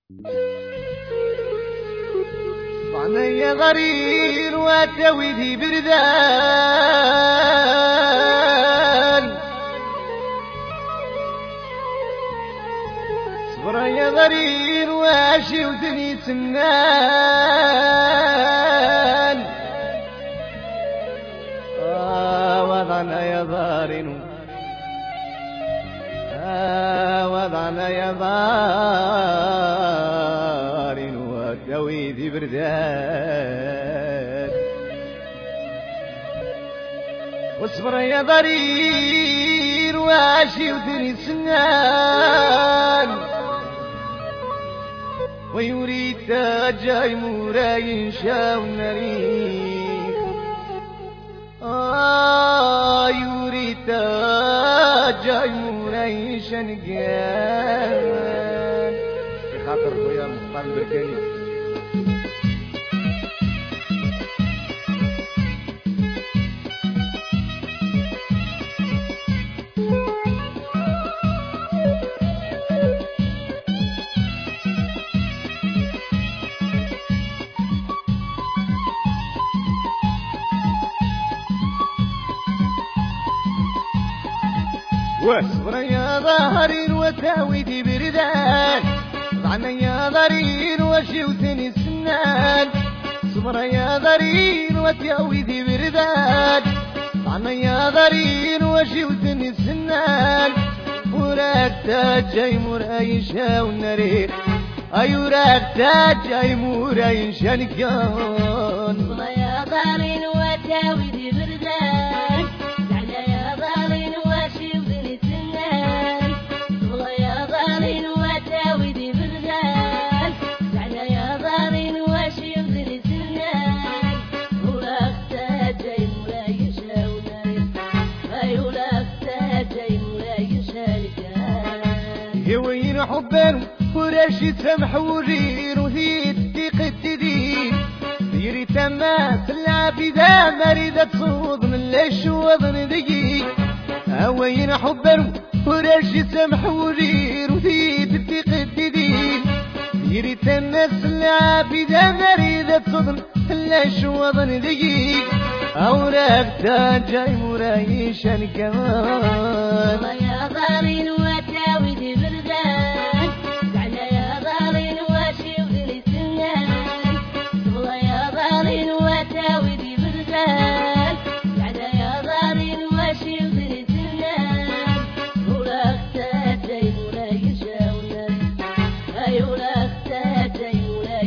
طعني ضرير وتويدي بردان صبر يا ضرير واشي ودني سنان وضعنا يا ضارين وضعنا يا ضارين وتويدي بردان واصبر يا ضرير واشي ودني سنان ويريد جاي موراي شاو النريخ يريد جاي موراي شنقان في خاطر خويا المختار البركاني. واصبر يا ظهرين وتاويدي بردان ضعنا يا ضرين وشوتني السنان صبر يا ضرين وتاويدي بردان ضعنا يا ضرين وشوتني السنان وراك تاجي مرايشة والنرير وراك تاجي مرايشة نكون صبر يا ضرين وتاويدي بردان وين حبان وراشي سمح ورير وثيت تقتدين ديري تماس العبيدة مريدة تصوض من ليش وضن دقيق وين حبان وراشي سمح ورير وثيت تقتدين ديري تماس العبيدة مريدة تصوض من ليش وضن دقيق أوراق تاجي مرايشة كمان يا ضارين وتاويدي بردان على يا ضارين واشوفني سنان والله يا ضارين وتاويدي بردان على يا ضارين واشوفني سنان ولا اختاتي ولا يشاونن ولا اختاتي ولا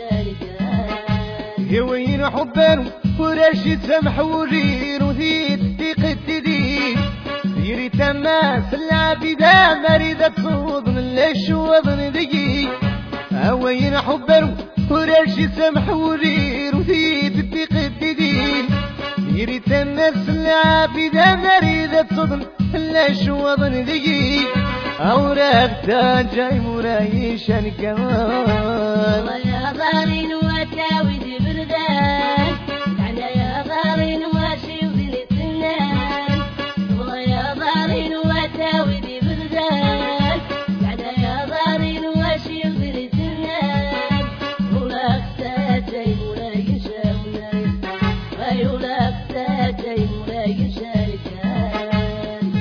يشاركان وين حبان وراشي سمح ورير وثيت تقتدين ديري تماس العبيدة مريدة تصوض من ليش وضن دقيق وين حبان وراشي سمح ورير وثيت تقتدين ديري تماس العبيدة مريدة تصوض من ليش وضن دقيق أوراق تاجي مرايشة كمان يا ضارين وتاويدي بردان على يا ضارين واشوفني سنان والله يا ضارين وتاويدي بردان على يا ضارين واشوفني سنان ولا اختاتي ولا يشاونن ولا اختاتي ولا يشاركان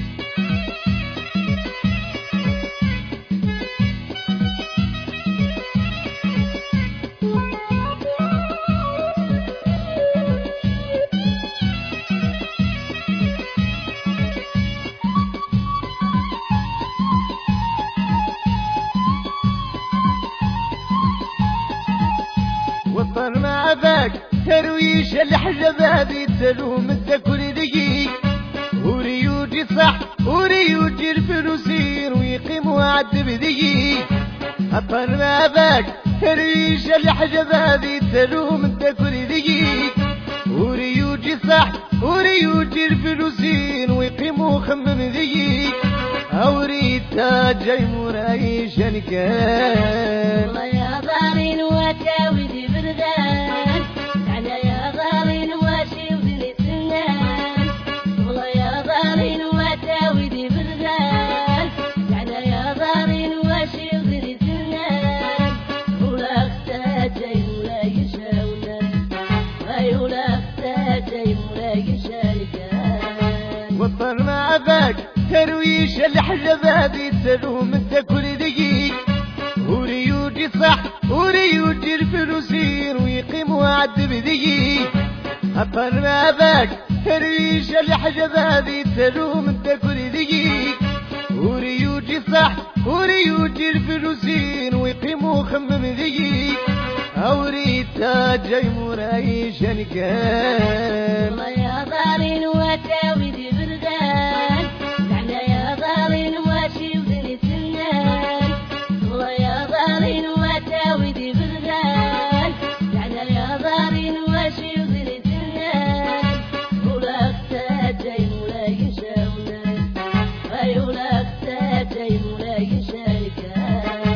وطن مع ذاك ترويش الحجب هذه تلوم الذكر دقيق وريوجي صح وريوجي الفلوسير ويقيم وعد بدقيق وطن مع ذاك ترويش الحجب هذه تلوم الذكر دقيق وريوجي صح وريوجي الفلوسير ويقيم وخمم دقيق أوريد تاجي مرايشة كان والله يا ضارين وتاويدي بردان على يا ضارين واشوفني سنان والله يا ضارين وتاويدي بردان على يا ضارين واشوفني سنان ذاك ترويش الحجبابي تسلوم انت كل دقيق وريوجي صح وريوجي الفلوسين ويقيم وعد بدقيق أطر ما ذاك ترويش الحجبابي تسلوم انت كل دقيق وريوجي صح وريوجي الفلوسين ويقيم وخمم دقيق أوريتا جاي مرايش كان والله يا ضالين وتاويد بردان دعنا يا ضالين واشي وذني سنان والله يا ضالين وتاويد بردان دعنا يا ضالين واشي وذني سنان ولاك تاجي مولاي شاولان اي ولاك تاجي مولاي شاركان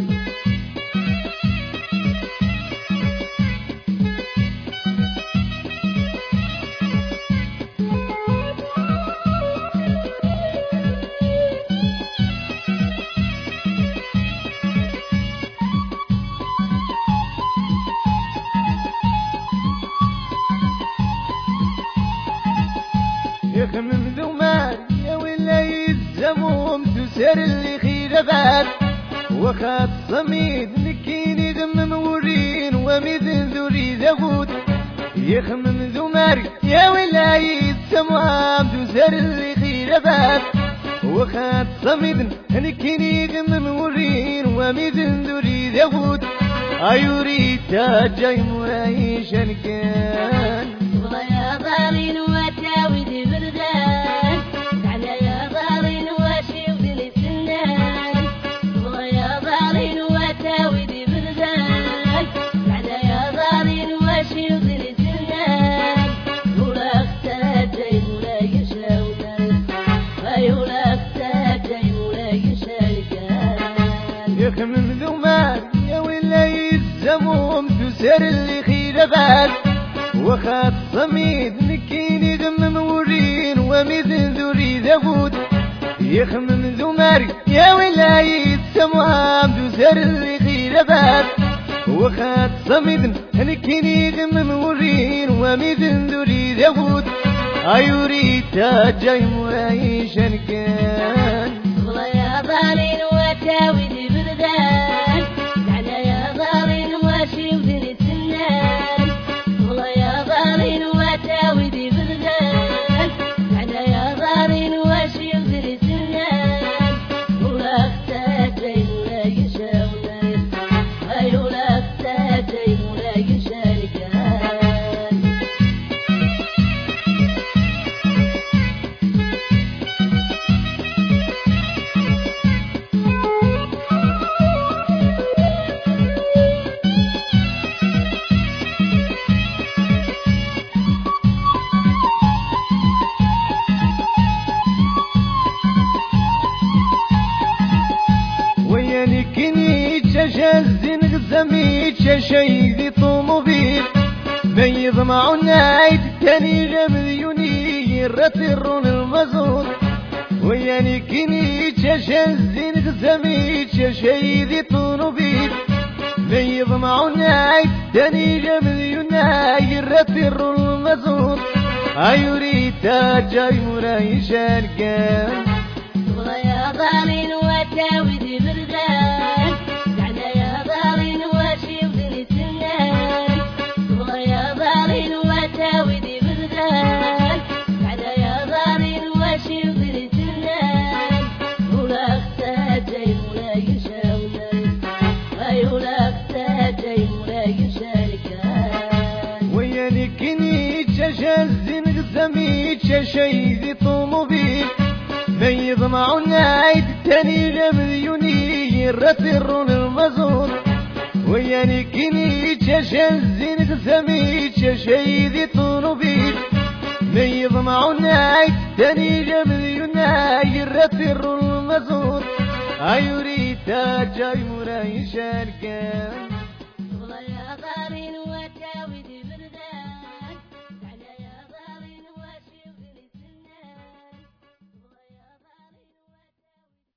يخمم ذومان يا ولا يلزمهم تسر اللي خيربات وخات صميد نكيني ذم مورين ومذن ذري ذبوت يخمم ذومان يا ولا يلزمهم تسر اللي خيربات وخات صميد نكيني ذم مورين ومذن ذري ذبوت أيوريتا جاي مرايشا كان والله يا ضالين وتاويد بردان دعنا يا ضالين واشي وذني سنان والله يا ضالين وتاويد بردان دعنا يا ضالين واشي وذني سنان ولاك تاجي مولاي شاولان اي ولاك تاجي مولاي شاركان يخمم ذومان يا ولا يلزمهم تسر اللي خيربات وخات صميد نكيني ذم مورين ومذن ذري ذبوت يخمم ذمار يا ولا يتسمام تسر اللي خيربات وخات صميد نكيني ذم مورين ومذن ذري ذبوت أيوريتا جاي مرايشا كان والله يا ضالين وتاويد بردان دعنا يا ضالين واشي وذني سنان والله يا ضالين وتاويد بردان دعنا يا ضالين واشي وذني سنان ولاك تاجي مولاي شاولان اي ولاك تاجي مولاي شاركان ويانكني تشازن غزمي تشاي ذي طوموبيل بيض معونايت تاني جمذيوني الرتر المزور ويانكني تشازن غزمي تشاي ذي طوموبيل بيض معونايت تاني جمذيوني الرتر المزور أيوريتا جاي مرايشا كان والله يا ضالين وتاويد بردان دعنا يا ضالين واشي وذني سنان والله يا ضالين وتاويد بردان دعنا يا ضالين واشي وذني سنان ولاك تاجي مولاي شاولان اي ولاك تاجي مولاي شاركان ويانكني تشازن غزمي تشاي ذي طوموبيل بيض معونايت تاني جمذيوني الرتر المزور ويانكني تشازن غزمي تشاي ذي طوموبيل بيض معونايت تاني جمذيوني الرتر المزور أيوريتا جاي مرايشا كان